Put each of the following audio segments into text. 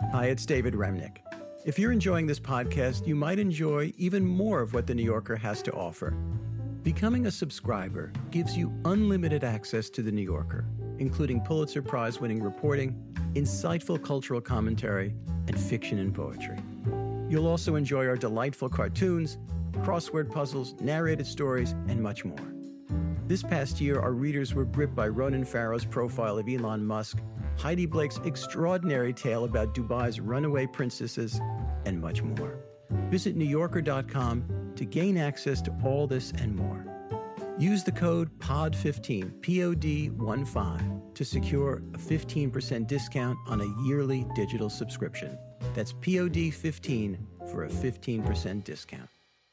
Hi, it's David Remnick. If you're enjoying this podcast, you might enjoy even more of what The New Yorker has to offer. Becoming a subscriber gives you unlimited access to The New Yorker, including Pulitzer Prize-winning reporting, insightful cultural commentary, and fiction and poetry. You'll also enjoy our delightful cartoons, crossword puzzles, narrated stories, and much more. This past year, our readers were gripped by Ronan Farrow's profile of Elon Musk, Heidi Blake's extraordinary tale about Dubai's runaway princesses, and much more. Visit NewYorker.com to gain access to all this and more. Use the code POD15, POD15, to secure a 15% discount on a yearly digital subscription. That's POD15 for a 15% discount.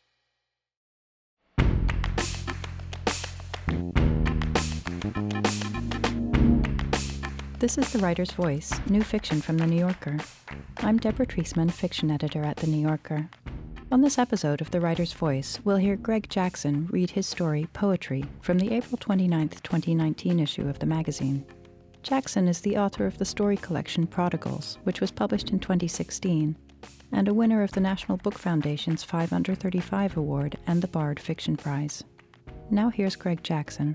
This is The Writer's Voice, new fiction from The New Yorker. I'm Deborah Treisman, fiction editor at The New Yorker. On this episode of The Writer's Voice, we'll hear Greg Jackson read his story, Poetry, from the April 29, 2019 issue of the magazine. Jackson is the author of the story collection Prodigals, which was published in 2016, and a winner of the National Book Foundation's 5 Under 35 Award and the Bard Fiction Prize. Now here's Greg Jackson.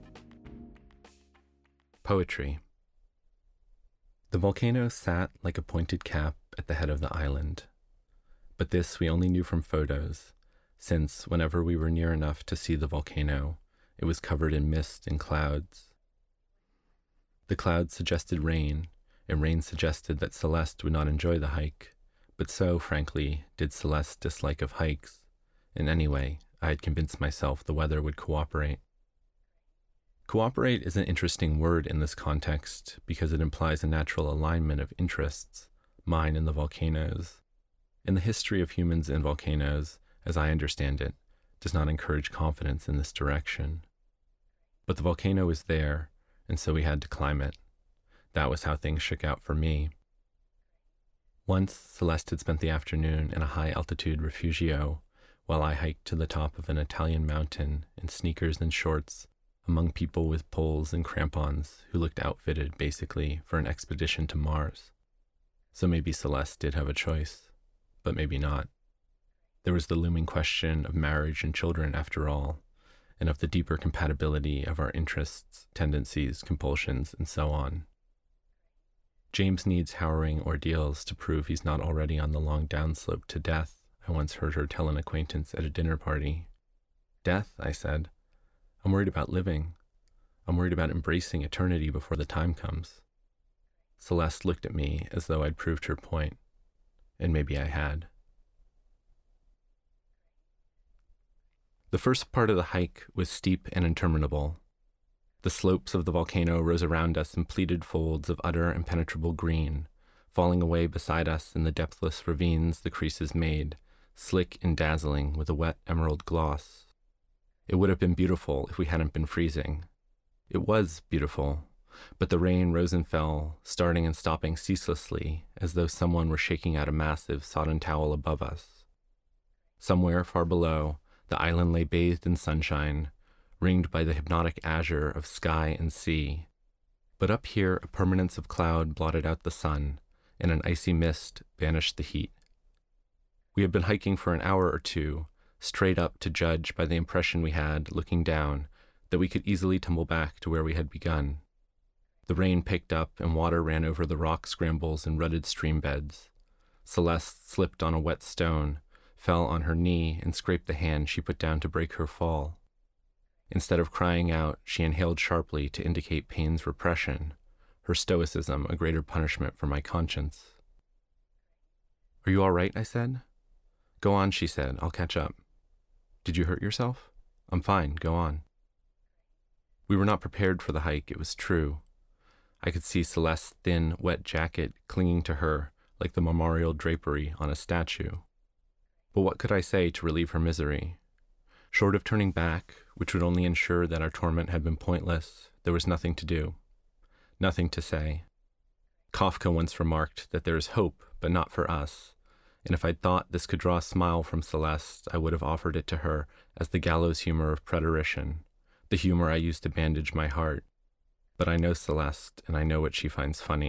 Poetry. The volcano sat like a pointed cap at the head of the island. But this we only knew from photos, since whenever we were near enough to see the volcano, it was covered in mist and clouds. The clouds suggested rain, and rain suggested that Celeste would not enjoy the hike, but so, frankly, did Celeste's dislike of hikes, and anyway, I had convinced myself the weather would cooperate. Cooperate is an interesting word in this context because it implies a natural alignment of interests, mine and the volcano's. And the history of humans and volcanoes, as I understand it, does not encourage confidence in this direction. But the volcano was there, and so we had to climb it. That was how things shook out for me. Once, Celeste had spent the afternoon in a high-altitude refugio, while I hiked to the top of an Italian mountain in sneakers and shorts, among people with poles and crampons who looked outfitted, basically, for an expedition to Mars. So maybe Celeste did have a choice, but maybe not. There was the looming question of marriage and children, after all, and of the deeper compatibility of our interests, tendencies, compulsions, and so on. James needs harrowing ordeals to prove he's not already on the long downslope to death, I once heard her tell an acquaintance at a dinner party. Death, I said. I'm worried about living. I'm worried about embracing eternity before the time comes. Celeste looked at me as though I'd proved her point, and maybe I had. The first part of the hike was steep and interminable. The slopes of the volcano rose around us in pleated folds of utter impenetrable green, falling away beside us in the depthless ravines the creases made, slick and dazzling with a wet emerald gloss. It would have been beautiful if we hadn't been freezing. It was beautiful, but the rain rose and fell, starting and stopping ceaselessly, as though someone were shaking out a massive sodden towel above us. Somewhere far below, the island lay bathed in sunshine, ringed by the hypnotic azure of sky and sea. But up here, a permanence of cloud blotted out the sun, and an icy mist banished the heat. We had been hiking for an hour or two, straight up to judge by the impression we had, looking down, that we could easily tumble back to where we had begun. The rain picked up and water ran over the rock scrambles and rutted stream beds. Celeste slipped on a wet stone, fell on her knee, and scraped the hand she put down to break her fall. Instead of crying out, she inhaled sharply to indicate pain's repression, her stoicism a greater punishment for my conscience. "Are you all right?" I said. "Go on," she said. "I'll catch up." "Did you hurt yourself?" "I'm fine. Go on." We were not prepared for the hike, it was true. I could see Celeste's thin, wet jacket clinging to her like the memorial drapery on a statue. But what could I say to relieve her misery? Short of turning back, which would only ensure that our torment had been pointless, there was nothing to do. Nothing to say. Kafka once remarked that there is hope, but not for us, and if I'd thought this could draw a smile from Celeste, I would have offered it to her as the gallows humor of preterition, the humor I used to bandage my heart. But I know Celeste, and I know what she finds funny,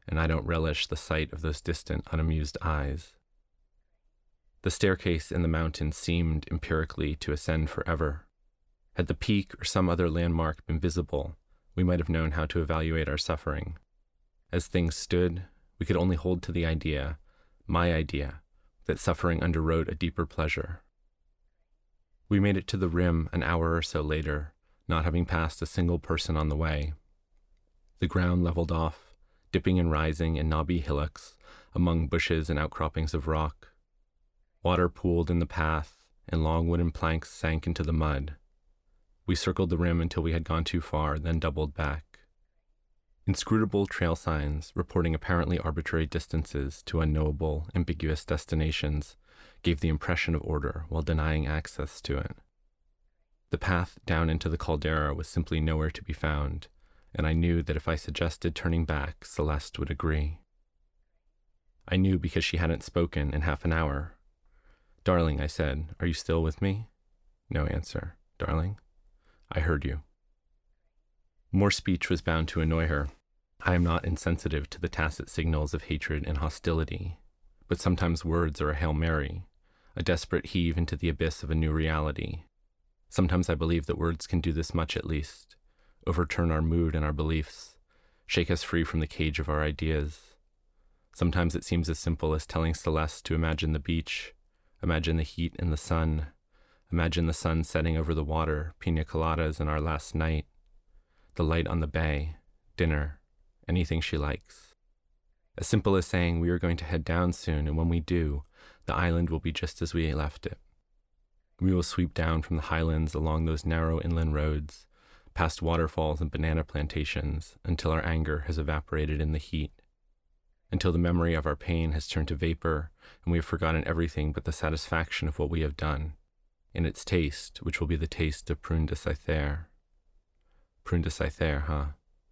and I don't relish the sight of those distant, unamused eyes. The staircase in the mountain seemed empirically to ascend forever. Had the peak or some other landmark been visible, we might have known how to evaluate our suffering. As things stood, we could only hold to the idea, my idea, that suffering underwrote a deeper pleasure. We made it to the rim an hour or so later, not having passed a single person on the way. The ground leveled off, dipping and rising in knobby hillocks among bushes and outcroppings of rock. Water pooled in the path, and long wooden planks sank into the mud. We circled the rim until we had gone too far, then doubled back. Inscrutable trail signs, reporting apparently arbitrary distances to unknowable, ambiguous destinations, gave the impression of order while denying access to it. The path down into the caldera was simply nowhere to be found, and I knew that if I suggested turning back, Celeste would agree. I knew because she hadn't spoken in half an hour. "Darling," I said, "are you still with me?" No answer. "Darling?" "I heard you." More speech was bound to annoy her. I am not insensitive to the tacit signals of hatred and hostility, but sometimes words are a Hail Mary, a desperate heave into the abyss of a new reality. Sometimes I believe that words can do this much at least, overturn our mood and our beliefs, shake us free from the cage of our ideas. Sometimes it seems as simple as telling Celeste to imagine the beach, imagine the heat and the sun, imagine the sun setting over the water, pina coladas in our last night, the light on the bay, dinner, anything she likes. As simple as saying we are going to head down soon, and when we do, the island will be just as we left it. We will sweep down from the highlands along those narrow inland roads, past waterfalls and banana plantations, until our anger has evaporated in the heat, until the memory of our pain has turned to vapor, and we have forgotten everything but the satisfaction of what we have done, in its taste, which will be the taste of prune de Cythere. Prune de Cythere, huh?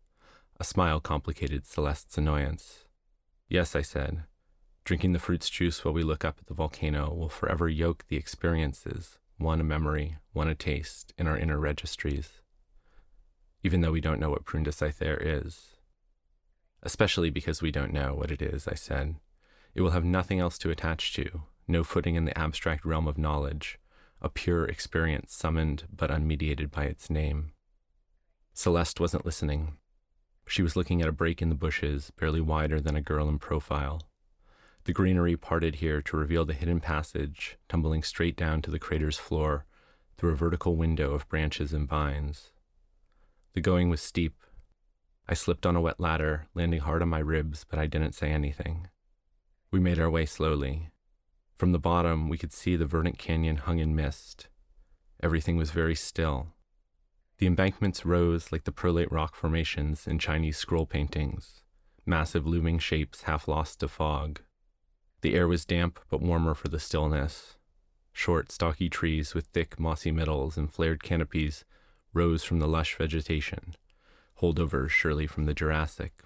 A smile complicated Celeste's annoyance. "Yes," I said. "Drinking the fruit's juice while we look up at the volcano will forever yoke the experiences, one a memory, one a taste, in our inner registries. Even though we don't know what prune de Cythere is. Especially because we don't know what it is," I said. "It will have nothing else to attach to, no footing in the abstract realm of knowledge, a pure experience summoned but unmediated by its name." Celeste wasn't listening. She was looking at a break in the bushes, barely wider than a girl in profile. The greenery parted here to reveal the hidden passage, tumbling straight down to the crater's floor through a vertical window of branches and vines. The going was steep. I slipped on a wet ladder, landing hard on my ribs, but I didn't say anything. We made our way slowly. From the bottom, we could see the verdant canyon hung in mist. Everything was very still. The embankments rose like the perlite rock formations in Chinese scroll paintings, massive looming shapes half lost to fog. The air was damp but warmer for the stillness. Short, stocky trees with thick, mossy middles and flared canopies rose from the lush vegetation, holdovers surely from the Jurassic.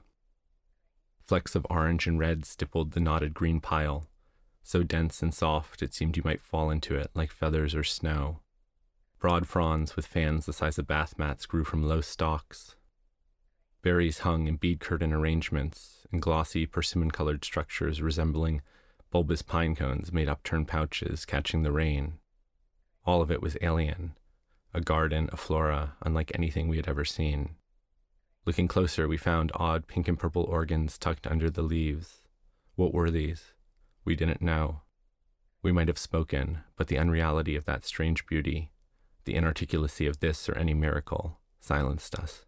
Flecks of orange and red stippled the knotted green pile, so dense and soft it seemed you might fall into it like feathers or snow. Broad fronds with fans the size of bath mats grew from low stalks. Berries hung in bead curtain arrangements, and glossy persimmon-colored structures resembling bulbous pine cones made upturned pouches catching the rain. All of it was alien, a garden, a flora, unlike anything we had ever seen. Looking closer, we found odd pink and purple organs tucked under the leaves. What were these? We didn't know. We might have spoken, but the unreality of that strange beauty, the inarticulacy of this or any miracle, silenced us.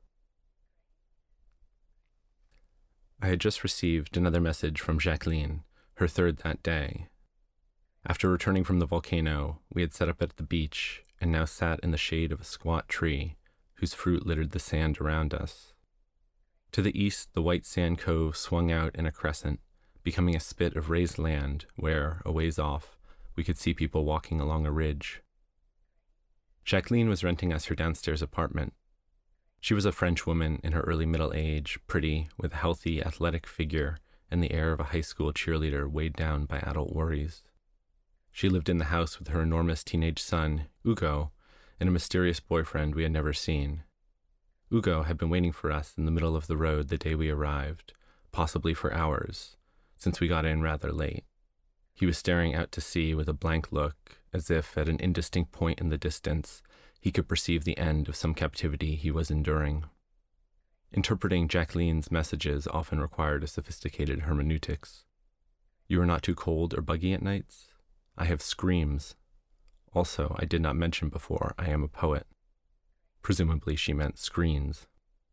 I had just received another message from Jacqueline, her third that day. After returning from the volcano, we had set up at the beach and now sat in the shade of a squat tree whose fruit littered the sand around us. To the east, the white sand cove swung out in a crescent, becoming a spit of raised land where, a ways off, we could see people walking along a ridge. Jacqueline was renting us her downstairs apartment. She was a French woman in her early middle age, pretty, with a healthy, athletic figure and the air of a high school cheerleader weighed down by adult worries. She lived in the house with her enormous teenage son, Hugo, and a mysterious boyfriend we had never seen. Hugo had been waiting for us in the middle of the road the day we arrived, possibly for hours, since we got in rather late. He was staring out to sea with a blank look, as if at an indistinct point in the distance he could perceive the end of some captivity he was enduring. Interpreting Jacqueline's messages often required a sophisticated hermeneutics. You are not too cold or buggy at nights? I have screams. Also, I did not mention before, I am a poet. Presumably she meant screens.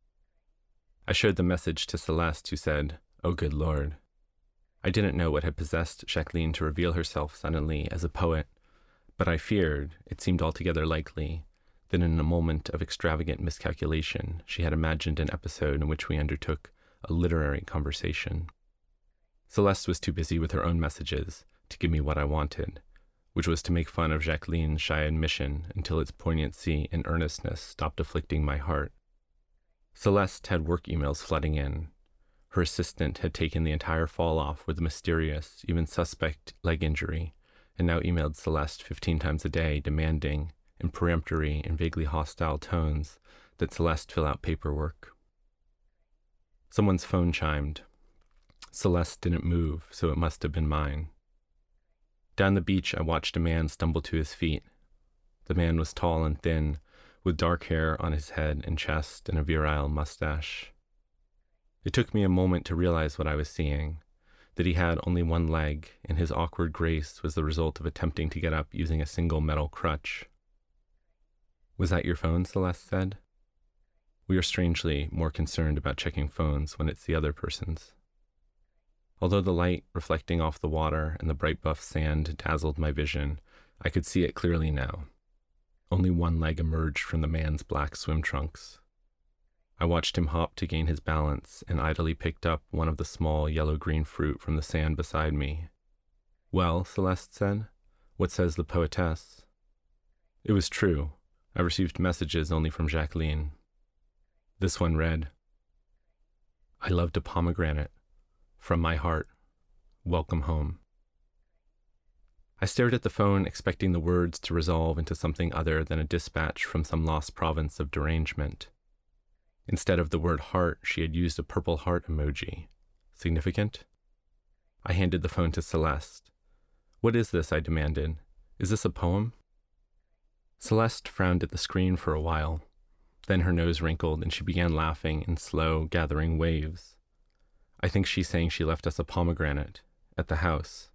I showed the message to Celeste, who said, "Oh, good Lord." I didn't know what had possessed Jacqueline to reveal herself suddenly as a poet, but I feared, it seemed altogether likely, that in a moment of extravagant miscalculation she had imagined an episode in which we undertook a literary conversation. Celeste was too busy with her own messages to give me what I wanted, which was to make fun of Jacqueline's shy admission until its poignancy and earnestness stopped afflicting my heart. Celeste had work emails flooding in. Her assistant had taken the entire fall off with a mysterious, even suspect leg injury, and now emailed Celeste 15 times a day demanding, in peremptory and vaguely hostile tones, that Celeste fill out paperwork. Someone's phone chimed. Celeste didn't move, so it must have been mine. Down the beach, I watched a man stumble to his feet. The man was tall and thin, with dark hair on his head and chest and a virile mustache. It took me a moment to realize what I was seeing, that he had only one leg, and his awkward grace was the result of attempting to get up using a single metal crutch. "Was that your phone?" Celeste said. We are strangely more concerned about checking phones when it's the other person's. Although the light reflecting off the water and the bright buff sand dazzled my vision, I could see it clearly now. Only one leg emerged from the man's black swim trunks. I watched him hop to gain his balance and idly picked up one of the small yellow-green fruit from the sand beside me. "Well," Celeste said, "what says the poetess?" It was true. I received messages only from Jacqueline. This one read, "I loved a pomegranate. From my heart. Welcome home." I stared at the phone, expecting the words to resolve into something other than a dispatch from some lost province of derangement. Instead of the word heart, she had used a purple heart emoji. Significant? I handed the phone to Celeste. "What is this?" I demanded. "Is this a poem?" Celeste frowned at the screen for a while. Then her nose wrinkled and she began laughing in slow, gathering waves. "I think she's saying she left us a pomegranate at the house."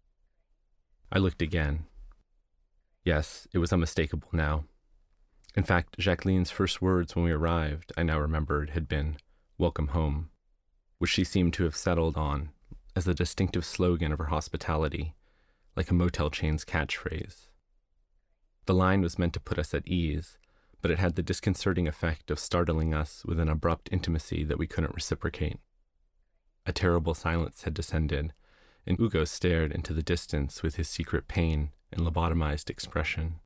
I looked again. Yes, it was unmistakable now. In fact, Jacqueline's first words when we arrived, I now remembered, had been, "Welcome home," which she seemed to have settled on as the distinctive slogan of her hospitality, like a motel chain's catchphrase. The line was meant to put us at ease, but it had the disconcerting effect of startling us with an abrupt intimacy that we couldn't reciprocate. A terrible silence had descended, and Ugo stared into the distance with his secret pain and lobotomized expression.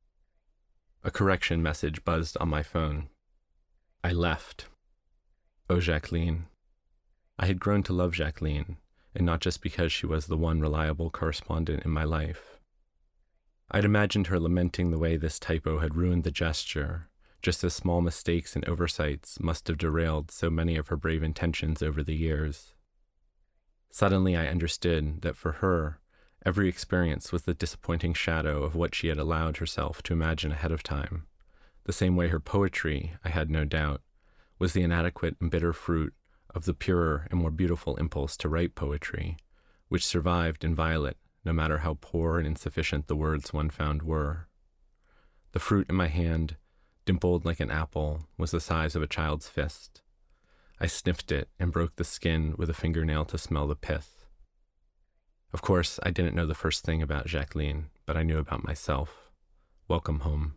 A correction message buzzed on my phone. I left. Oh, Jacqueline. I had grown to love Jacqueline, and not just because she was the one reliable correspondent in my life. I'd imagined her lamenting the way this typo had ruined the gesture, just as small mistakes and oversights must have derailed so many of her brave intentions over the years. Suddenly I understood that for her, every experience was the disappointing shadow of what she had allowed herself to imagine ahead of time, the same way her poetry, I had no doubt, was the inadequate and bitter fruit of the purer and more beautiful impulse to write poetry, which survived inviolate no matter how poor and insufficient the words one found were. The fruit in my hand, dimpled like an apple, was the size of a child's fist. I sniffed it and broke the skin with a fingernail to smell the pith. Of course, I didn't know the first thing about Jacqueline, but I knew about myself. Welcome home.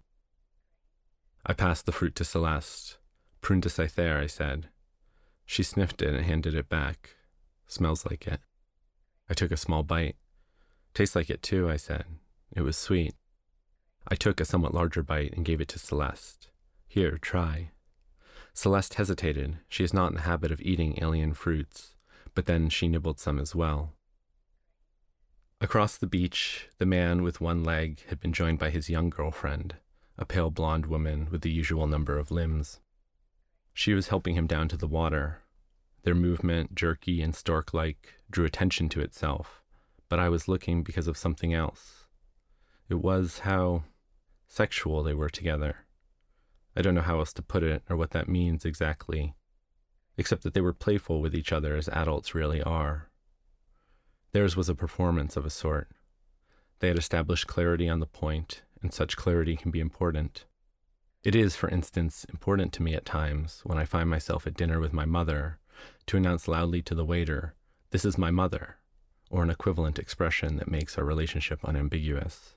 I passed the fruit to Celeste. "Prune de Cythere," I said. She sniffed it and handed it back. "Smells like it." I took a small bite. "Tastes like it too," I said. It was sweet. I took a somewhat larger bite and gave it to Celeste. "Here, try." Celeste hesitated. She is not in the habit of eating alien fruits, but then she nibbled some as well. Across the beach, the man with one leg had been joined by his young girlfriend, a pale blonde woman with the usual number of limbs. She was helping him down to the water. Their movement, jerky and stork-like, drew attention to itself, but I was looking because of something else. It was how sexual they were together. I don't know how else to put it or what that means exactly, except that they were playful with each other as adults really are. Theirs was a performance of a sort. They had established clarity on the point, and such clarity can be important. It is, for instance, important to me at times, when I find myself at dinner with my mother, to announce loudly to the waiter, "This is my mother," or an equivalent expression that makes our relationship unambiguous.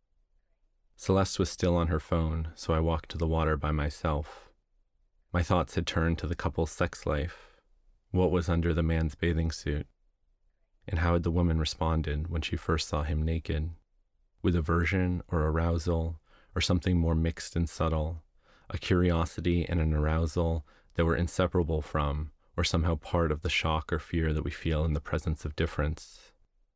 Celeste was still on her phone, so I walked to the water by myself. My thoughts had turned to the couple's sex life. What was under the man's bathing suit? And how had the woman responded when she first saw him naked? With aversion or arousal, or something more mixed and subtle, a curiosity and an arousal that were inseparable from, or somehow part of the shock or fear that we feel in the presence of difference.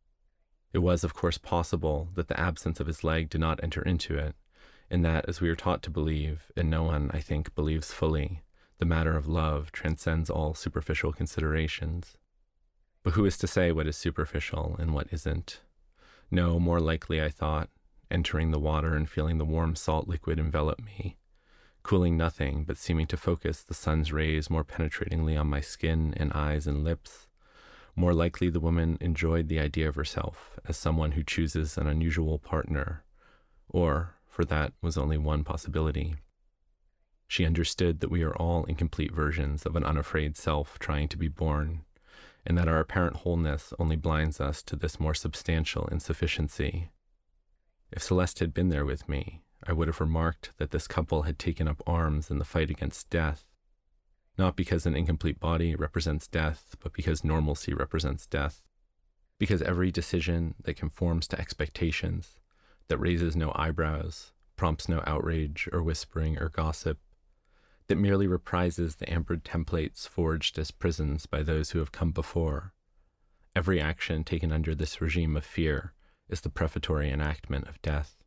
It was, of course, possible that the absence of his leg did not enter into it, and that, as we are taught to believe, and no one, I think, believes fully, the matter of love transcends all superficial considerations. But who is to say what is superficial and what isn't? No, more likely, I thought, entering the water and feeling the warm salt liquid envelop me, cooling nothing but seeming to focus the sun's rays more penetratingly on my skin and eyes and lips. More likely the woman enjoyed the idea of herself as someone who chooses an unusual partner, or, for that was only one possibility, she understood that we are all incomplete versions of an unafraid self trying to be born, and that our apparent wholeness only blinds us to this more substantial insufficiency. If Celeste had been there with me, I would have remarked that this couple had taken up arms in the fight against death, not because an incomplete body represents death, but because normalcy represents death, because every decision that conforms to expectations, that raises no eyebrows, prompts no outrage or whispering or gossip, that merely reprises the ambered templates forged as prisons by those who have come before. Every action taken under this regime of fear is the prefatory enactment of death.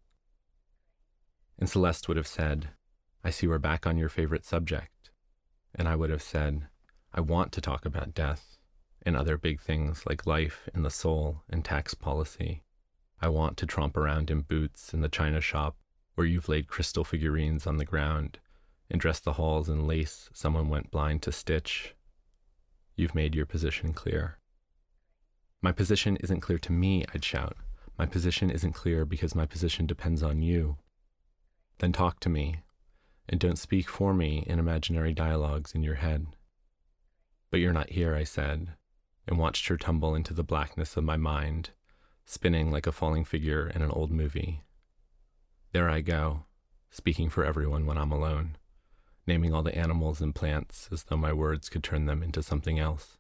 And Celeste would have said, "I see we're back on your favorite subject." And I would have said, "I want to talk about death and other big things like life and the soul and tax policy. I want to tromp around in boots in the china shop where you've laid crystal figurines on the ground and dressed the halls in lace someone went blind to stitch. You've made your position clear." "My position isn't clear to me," I'd shout. "My position isn't clear because my position depends on you." "Then talk to me, and don't speak for me in imaginary dialogues in your head." "But you're not here," I said, and watched her tumble into the blackness of my mind, spinning like a falling figure in an old movie. There I go, speaking for everyone when I'm alone, naming all the animals and plants as though my words could turn them into something else.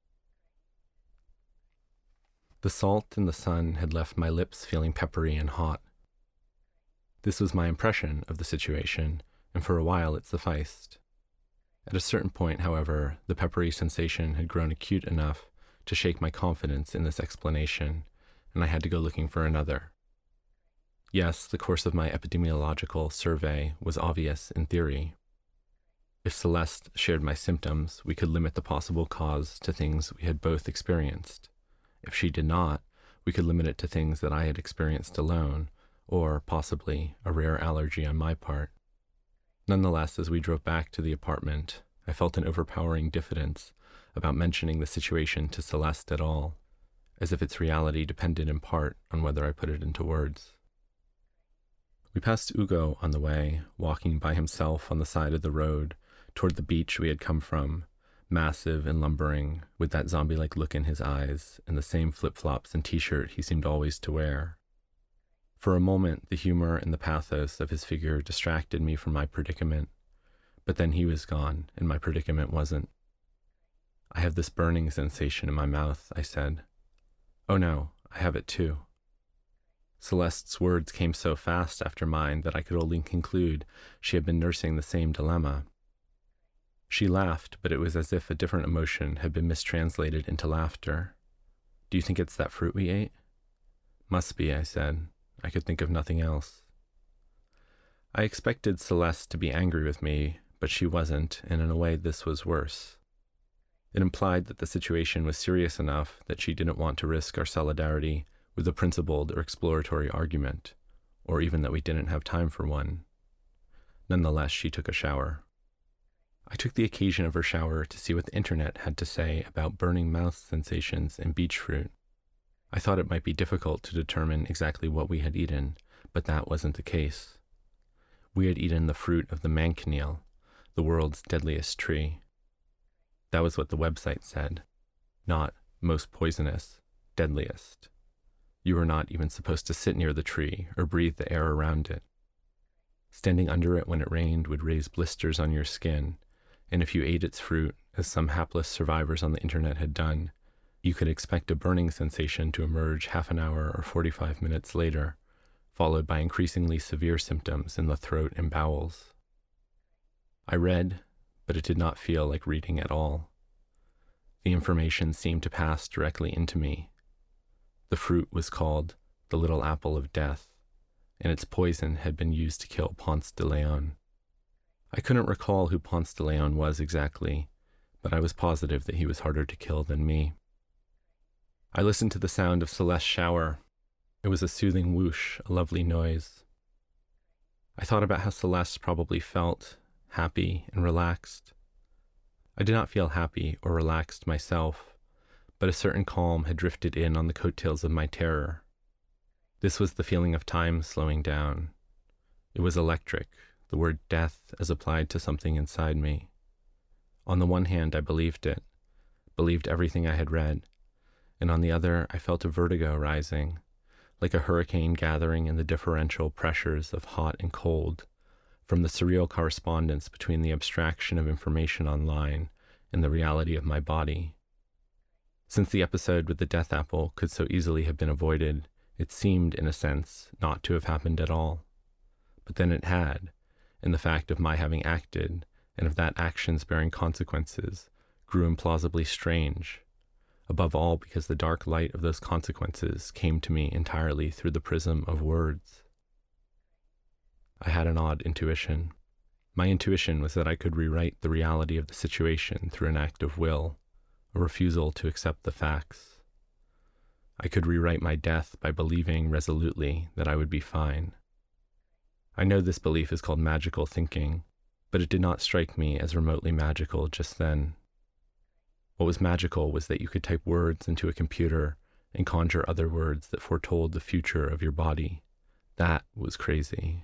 The salt and the sun had left my lips feeling peppery and hot. This was my impression of the situation, and for a while it sufficed. At a certain point, however, the peppery sensation had grown acute enough to shake my confidence in this explanation, and I had to go looking for another. Yes, the course of my epidemiological survey was obvious in theory. If Celeste shared my symptoms, we could limit the possible cause to things we had both experienced. If she did not, we could limit it to things that I had experienced alone, or, possibly, a rare allergy on my part. Nonetheless, as we drove back to the apartment, I felt an overpowering diffidence about mentioning the situation to Celeste at all, as if its reality depended in part on whether I put it into words. We passed Ugo on the way, walking by himself on the side of the road toward the beach we had come from, massive and lumbering, with that zombie-like look in his eyes and the same flip-flops and t-shirt he seemed always to wear. For a moment, the humor and the pathos of his figure distracted me from my predicament, but then he was gone, and my predicament wasn't. "I have this burning sensation in my mouth," I said. "Oh no, I have it too." Celeste's words came so fast after mine that I could only conclude she had been nursing the same dilemma. She laughed, but it was as if a different emotion had been mistranslated into laughter. "Do you think it's that fruit we ate?" "Must be," I said. I could think of nothing else. I expected Celeste to be angry with me, but she wasn't, and in a way this was worse. It implied that the situation was serious enough that she didn't want to risk our solidarity with a principled or exploratory argument, or even that we didn't have time for one. Nonetheless, she took a shower. I took the occasion of her shower to see what the internet had to say about burning mouth sensations in beach fruit. I thought it might be difficult to determine exactly what we had eaten, but that wasn't the case. We had eaten the fruit of the mancunial, the world's deadliest tree. That was what the website said, not most poisonous, deadliest. You were not even supposed to sit near the tree or breathe the air around it. Standing under it when it rained would raise blisters on your skin, and if you ate its fruit, as some hapless survivors on the internet had done, you could expect a burning sensation to emerge half an hour or 45 minutes later, followed by increasingly severe symptoms in the throat and bowels. I read, but it did not feel like reading at all. The information seemed to pass directly into me. The fruit was called the Little Apple of Death, and its poison had been used to kill Ponce de Leon. I couldn't recall who Ponce de Leon was exactly, but I was positive that he was harder to kill than me. I listened to the sound of Celeste's shower. It was a soothing whoosh, a lovely noise. I thought about how Celeste probably felt, happy and relaxed. I did not feel happy or relaxed myself, but a certain calm had drifted in on the coattails of my terror. This was the feeling of time slowing down. It was electric, the word death as applied to something inside me. On the one hand, I believed it, believed everything I had read, and on the other, I felt a vertigo rising, like a hurricane gathering in the differential pressures of hot and cold, from the surreal correspondence between the abstraction of information online and the reality of my body. Since the episode with the death apple could so easily have been avoided, it seemed, in a sense, not to have happened at all. But then it had, and the fact of my having acted, and of that action's bearing consequences, grew implausibly strange, above all because the dark light of those consequences came to me entirely through the prism of words. I had an odd intuition. My intuition was that I could rewrite the reality of the situation through an act of will, a refusal to accept the facts. I could rewrite my death by believing resolutely that I would be fine. I know this belief is called magical thinking, but it did not strike me as remotely magical just then. What was magical was that you could type words into a computer and conjure other words that foretold the future of your body. That was crazy.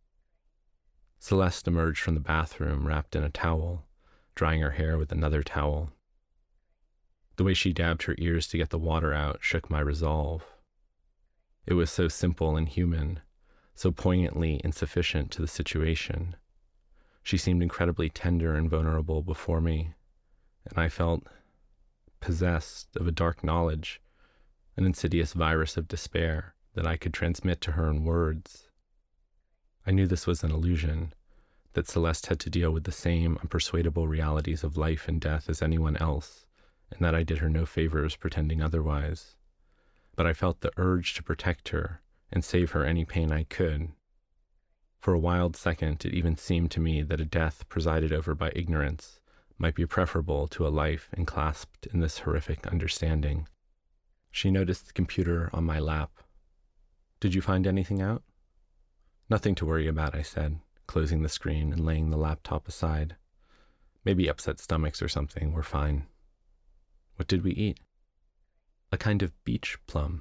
Celeste emerged from the bathroom wrapped in a towel, drying her hair with another towel. The way she dabbed her ears to get the water out shook my resolve. It was so simple and human, so poignantly insufficient to the situation. She seemed incredibly tender and vulnerable before me, and I felt possessed of a dark knowledge, an insidious virus of despair that I could transmit to her in words. I knew this was an illusion, that Celeste had to deal with the same unpersuadable realities of life and death as anyone else, and that I did her no favors pretending otherwise. But I felt the urge to protect her and save her any pain I could. For a wild second, it even seemed to me that a death presided over by ignorance might be preferable to a life enclasped in this horrific understanding. She noticed the computer on my lap. "Did you find anything out?" "Nothing to worry about," I said, closing the screen and laying the laptop aside. "Maybe upset stomachs or something. We're fine." "What did we eat?" "A kind of beach plum."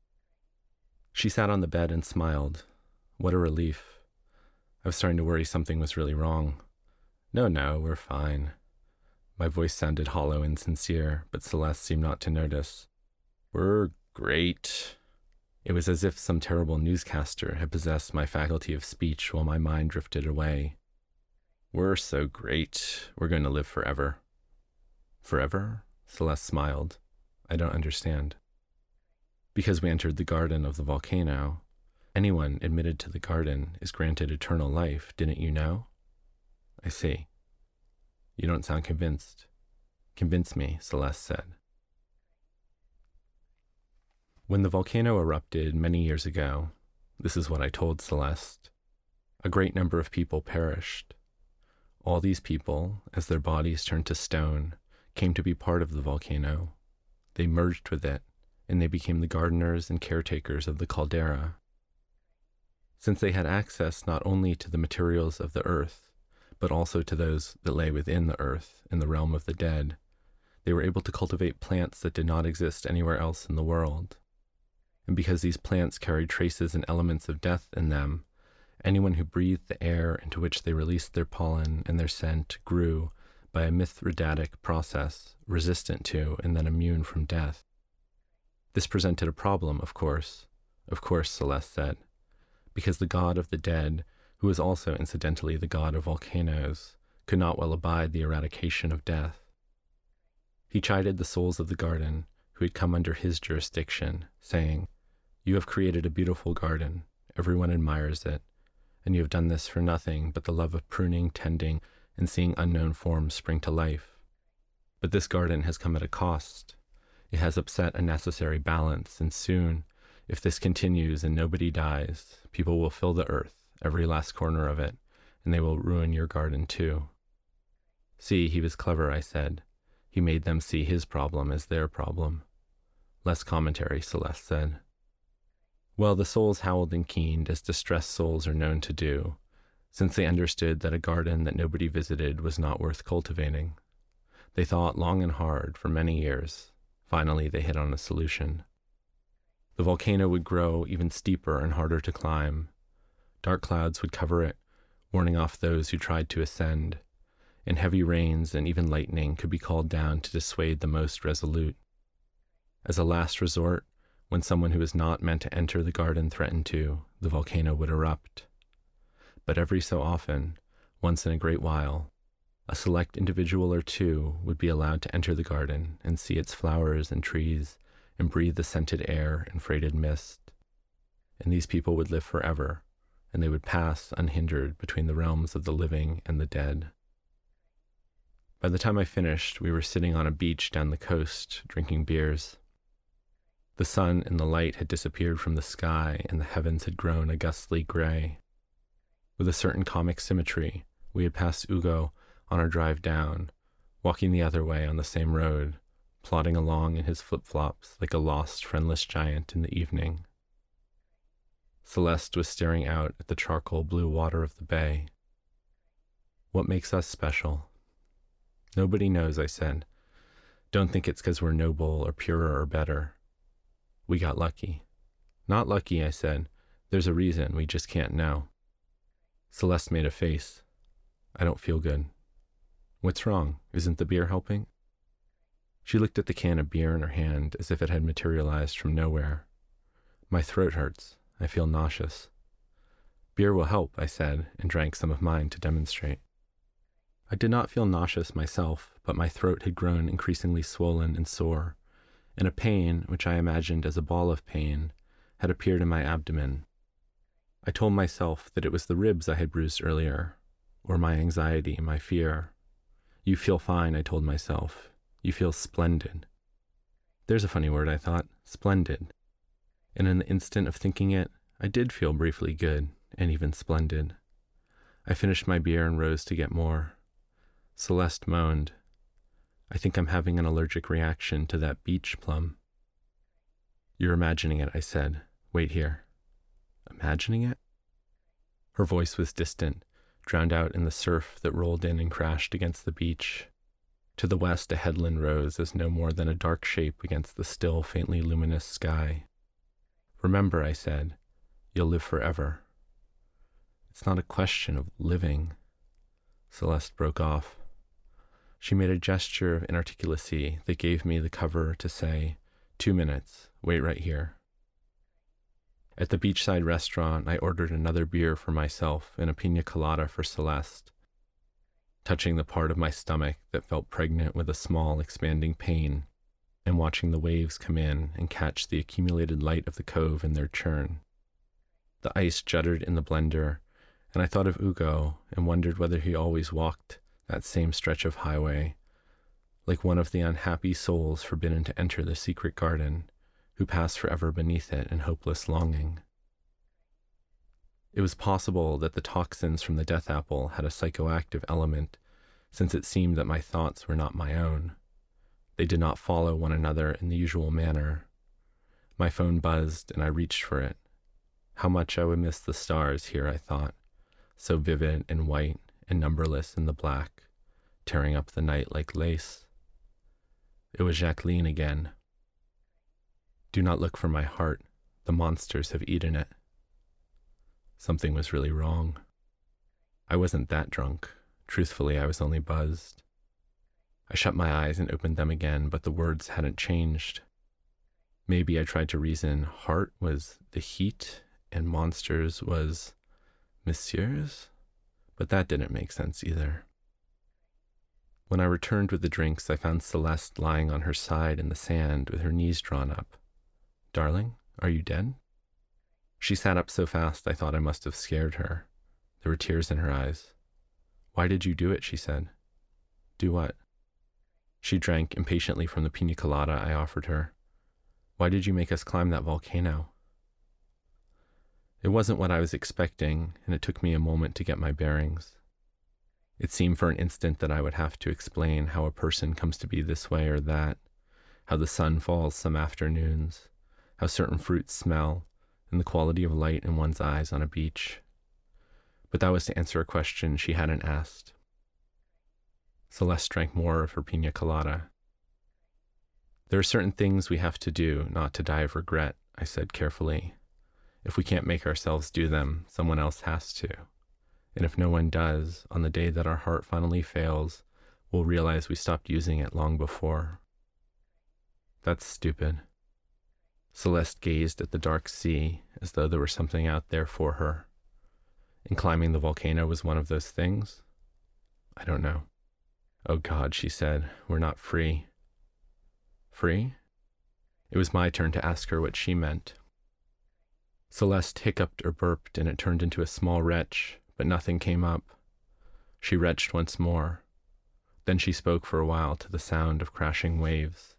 She sat on the bed and smiled. What a relief. I was starting to worry something was really wrong. No, we're fine." My voice sounded hollow and sincere, but Celeste seemed not to notice. "We're great." It was as if some terrible newscaster had possessed my faculty of speech while my mind drifted away. "We're so great. We're going to live forever." "Forever?" Celeste smiled. "I don't understand." "Because we entered the garden of the volcano. Anyone admitted to the garden is granted eternal life, didn't you know?" "I see." "You don't sound convinced." "Convince me," Celeste said. When the volcano erupted many years ago, this is what I told Celeste, a great number of people perished. All these people, as their bodies turned to stone, came to be part of the volcano. They merged with it, and they became the gardeners and caretakers of the caldera. Since they had access not only to the materials of the earth, but also to those that lay within the earth in the realm of the dead, they were able to cultivate plants that did not exist anywhere else in the world. And because these plants carried traces and elements of death in them, anyone who breathed the air into which they released their pollen and their scent grew by a mithridatic process, resistant to and then immune from death. This presented a problem, of course, Celeste said, because the god of the dead, who was also incidentally the god of volcanoes, could not well abide the eradication of death. He chided the souls of the garden, who had come under his jurisdiction, saying, "You have created a beautiful garden, everyone admires it, and you have done this for nothing but the love of pruning, tending, and seeing unknown forms spring to life. But this garden has come at a cost. It has upset a necessary balance, and soon, if this continues and nobody dies, people will fill the earth, every last corner of it, and they will ruin your garden too." "See, he was clever," I said. "He made them see his problem as their problem." "Less commentary," Celeste said. Well, the souls howled and keened, as distressed souls are known to do, since they understood that a garden that nobody visited was not worth cultivating. They thought long and hard for many years. Finally, they hit on a solution. The volcano would grow even steeper and harder to climb. Dark clouds would cover it, warning off those who tried to ascend, and heavy rains and even lightning could be called down to dissuade the most resolute. As a last resort, when someone who was not meant to enter the garden threatened to, the volcano would erupt. But every so often, once in a great while, a select individual or two would be allowed to enter the garden and see its flowers and trees and breathe the scented air and freighted mist. And these people would live forever, and they would pass unhindered between the realms of the living and the dead. By the time I finished, we were sitting on a beach down the coast, drinking beers. The sun and the light had disappeared from the sky, and the heavens had grown a ghastly gray. With a certain comic symmetry, we had passed Ugo on our drive down, walking the other way on the same road, plodding along in his flip-flops like a lost, friendless giant in the evening. Celeste was staring out at the charcoal blue water of the bay. "What makes us special?" "Nobody knows," I said. "Don't think it's 'cause we're noble or purer or better. We got lucky." "Not lucky," I said. "There's a reason, we just can't know." Celeste made a face. "I don't feel good." "What's wrong? Isn't the beer helping?" She looked at the can of beer in her hand as if it had materialized from nowhere. "My throat hurts. I feel nauseous." "Beer will help," I said, and drank some of mine to demonstrate. I did not feel nauseous myself, but my throat had grown increasingly swollen and sore, and a pain, which I imagined as a ball of pain, had appeared in my abdomen. I told myself that it was the ribs I had bruised earlier, or my anxiety, my fear. "You feel fine," I told myself. "You feel splendid." There's a funny word, I thought, splendid. And in the instant of thinking it, I did feel briefly good, and even splendid. I finished my beer and rose to get more. Celeste moaned. "I think I'm having an allergic reaction to that beach plum." "You're imagining it," I said. "Wait here." "Imagining it?" Her voice was distant, drowned out in the surf that rolled in and crashed against the beach. To the west, a headland rose as no more than a dark shape against the still, faintly luminous sky. "Remember," I said, "you'll live forever." "It's not a question of living." Celeste broke off. She made a gesture of inarticulacy that gave me the cover to say, 2 minutes, wait right here." At the beachside restaurant, I ordered another beer for myself and a pina colada for Celeste, touching the part of my stomach that felt pregnant with a small, expanding pain, and watching the waves come in and catch the accumulated light of the cove in their churn. The ice juddered in the blender, and I thought of Ugo and wondered whether he always walked that same stretch of highway, like one of the unhappy souls forbidden to enter the secret garden, who pass forever beneath it in hopeless longing. It was possible that the toxins from the death apple had a psychoactive element, since it seemed that my thoughts were not my own. They did not follow one another in the usual manner. My phone buzzed, and I reached for it. How much I would miss the stars here, I thought, so vivid and white and numberless in the black, tearing up the night like lace. It was Jacqueline again. Do not look for my heart. The monsters have eaten it. Something was really wrong. I wasn't that drunk. Truthfully, I was only buzzed. I shut my eyes and opened them again, but the words hadn't changed. Maybe I tried to reason heart was the heat and monsters was messieurs, but that didn't make sense either. When I returned with the drinks, I found Celeste lying on her side in the sand with her knees drawn up. Darling, are you dead? She sat up so fast I thought I must have scared her. There were tears in her eyes. Why did you do it? She said. Do what? She drank impatiently from the pina colada I offered her. Why did you make us climb that volcano? It wasn't what I was expecting, and it took me a moment to get my bearings. It seemed for an instant that I would have to explain how a person comes to be this way or that, how the sun falls some afternoons, how certain fruits smell, and the quality of light in one's eyes on a beach. But that was to answer a question she hadn't asked. Celeste drank more of her pina colada. There are certain things we have to do not to die of regret, I said carefully. If we can't make ourselves do them, someone else has to. And if no one does, on the day that our heart finally fails, we'll realize we stopped using it long before. That's stupid. Celeste gazed at the dark sea as though there were something out there for her. And climbing the volcano was one of those things? I don't know. Oh God, she said, we're not free. Free? It was my turn to ask her what she meant. Celeste hiccuped or burped, and it turned into a small retch, but nothing came up. She retched once more. Then she spoke for a while to the sound of crashing waves.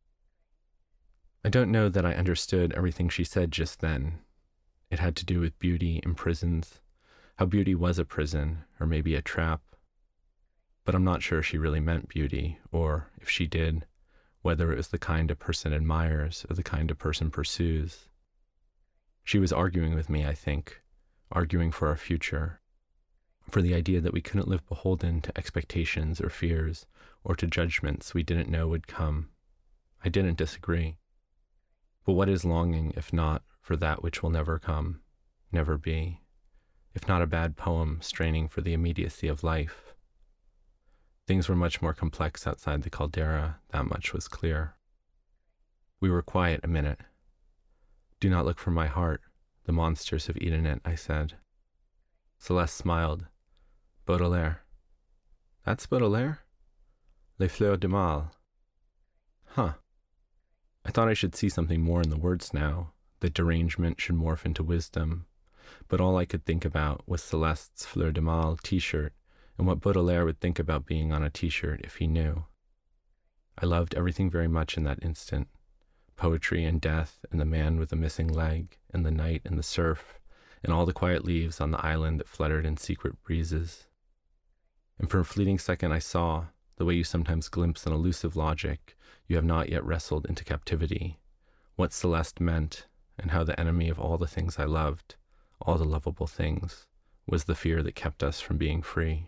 I don't know that I understood everything she said just then. It had to do with beauty in prisons, how beauty was a prison, or maybe a trap. But I'm not sure she really meant beauty, or, if she did, whether it was the kind a person admires or the kind a person pursues. She was arguing with me, I think, arguing for our future, for the idea that we couldn't live beholden to expectations or fears or to judgments we didn't know would come. I didn't disagree. But what is longing if not for that which will never come, never be, if not a bad poem straining for the immediacy of life? Things were much more complex outside the caldera, that much was clear. We were quiet a minute. Do not look for my heart. The monsters have eaten it, I said. Celeste smiled. Baudelaire. That's Baudelaire? Les fleurs du mal. Huh. I thought I should see something more in the words now, that derangement should morph into wisdom, but all I could think about was Celeste's Fleur de Mal t-shirt and what Baudelaire would think about being on a t-shirt if he knew. I loved everything very much in that instant. Poetry and death and the man with the missing leg and the night and the surf and all the quiet leaves on the island that fluttered in secret breezes. And for a fleeting second I saw, the way you sometimes glimpse an elusive logic you have not yet wrestled into captivity, what Celeste meant and how the enemy of all the things I loved, all the lovable things, was the fear that kept us from being free.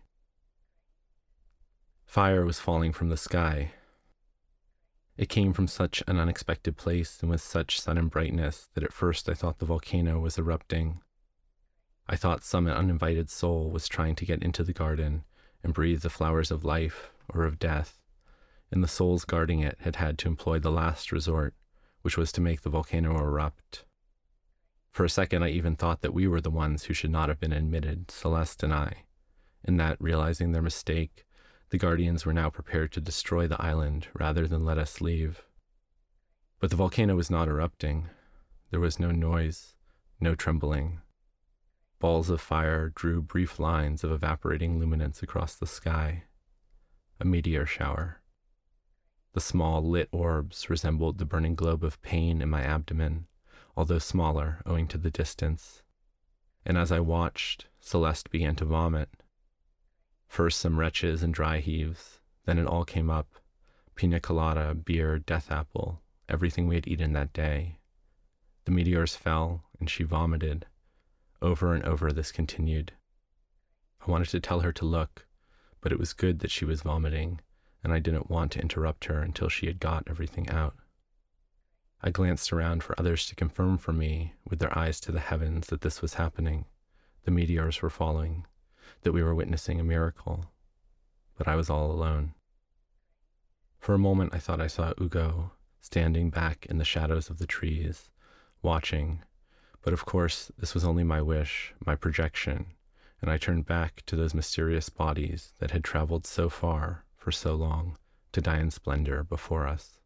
Fire was falling from the sky. It came from such an unexpected place and with such sudden brightness that at first I thought the volcano was erupting. I thought some uninvited soul was trying to get into the garden and breathe the flowers of life or of death, and the souls guarding it had had to employ the last resort, which was to make the volcano erupt. For a second I even thought that we were the ones who should not have been admitted, Celeste and I, and that, realizing their mistake, the guardians were now prepared to destroy the island rather than let us leave. But the volcano was not erupting. There was no noise, no trembling. Balls of fire drew brief lines of evaporating luminance across the sky. A meteor shower. The small lit orbs resembled the burning globe of pain in my abdomen, although smaller owing to the distance. And as I watched, Celeste began to vomit. First some retches and dry heaves, then it all came up, Pina colada, beer, death apple, everything we had eaten that day. The meteors fell, and she vomited. Over and over this continued. I wanted to tell her to look, but it was good that she was vomiting, and I didn't want to interrupt her until she had got everything out. I glanced around for others to confirm for me, with their eyes to the heavens, that this was happening. The meteors were falling, that we were witnessing a miracle. But I was all alone. For a moment I thought I saw Ugo, standing back in the shadows of the trees, watching, but of course this was only my wish, my projection, and I turned back to those mysterious bodies that had traveled so far, for so long, to die in splendor before us.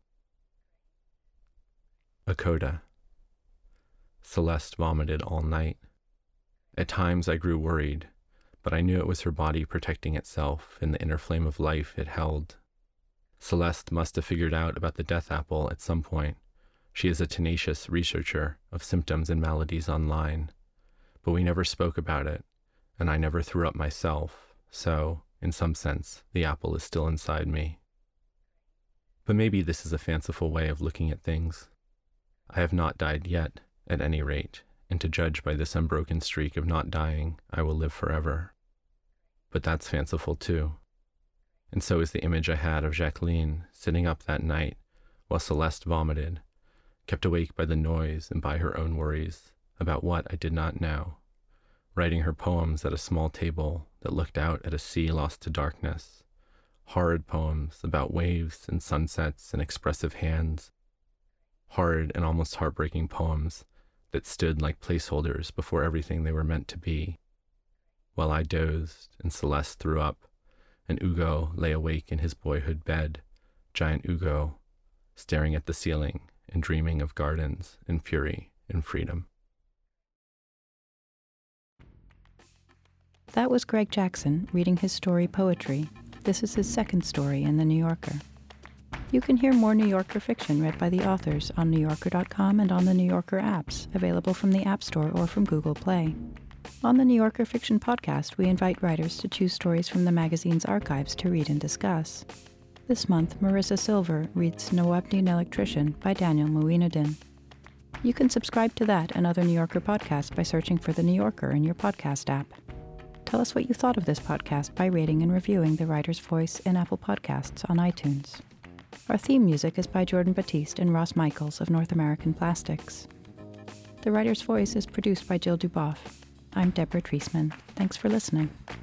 A coda. Celeste vomited all night. At times I grew worried, but I knew it was her body protecting itself in the inner flame of life it held. Celeste must have figured out about the death apple at some point. She is a tenacious researcher of symptoms and maladies online. But we never spoke about it, and I never threw up myself, so, in some sense, the apple is still inside me. But maybe this is a fanciful way of looking at things. I have not died yet, at any rate, and to judge by this unbroken streak of not dying, I will live forever. But that's fanciful too. And so is the image I had of Jacqueline sitting up that night while Celeste vomited, kept awake by the noise and by her own worries about what I did not know, writing her poems at a small table that looked out at a sea lost to darkness, horrid poems about waves and sunsets and expressive hands, horrid and almost heartbreaking poems that stood like placeholders before everything they were meant to be, while I dozed and Celeste threw up, and Ugo lay awake in his boyhood bed, giant Ugo, staring at the ceiling and dreaming of gardens and fury and freedom. That was Greg Jackson reading his story Poetry. This is his second story in The New Yorker. You can hear more New Yorker fiction read by the authors on NewYorker.com and on the New Yorker apps, available from the App Store or from Google Play. On the New Yorker Fiction Podcast, we invite writers to choose stories from the magazine's archives to read and discuss. This month, Marissa Silver reads Nawabdin Electrician by Daniel Muinudin. You can subscribe to that and other New Yorker podcasts by searching for The New Yorker in your podcast app. Tell us what you thought of this podcast by rating and reviewing The Writer's Voice in Apple Podcasts on iTunes. Our theme music is by Jordan Batiste and Ross Michaels of North American Plastics. The Writer's Voice is produced by Jill Duboff. I'm Deborah Treisman. Thanks for listening.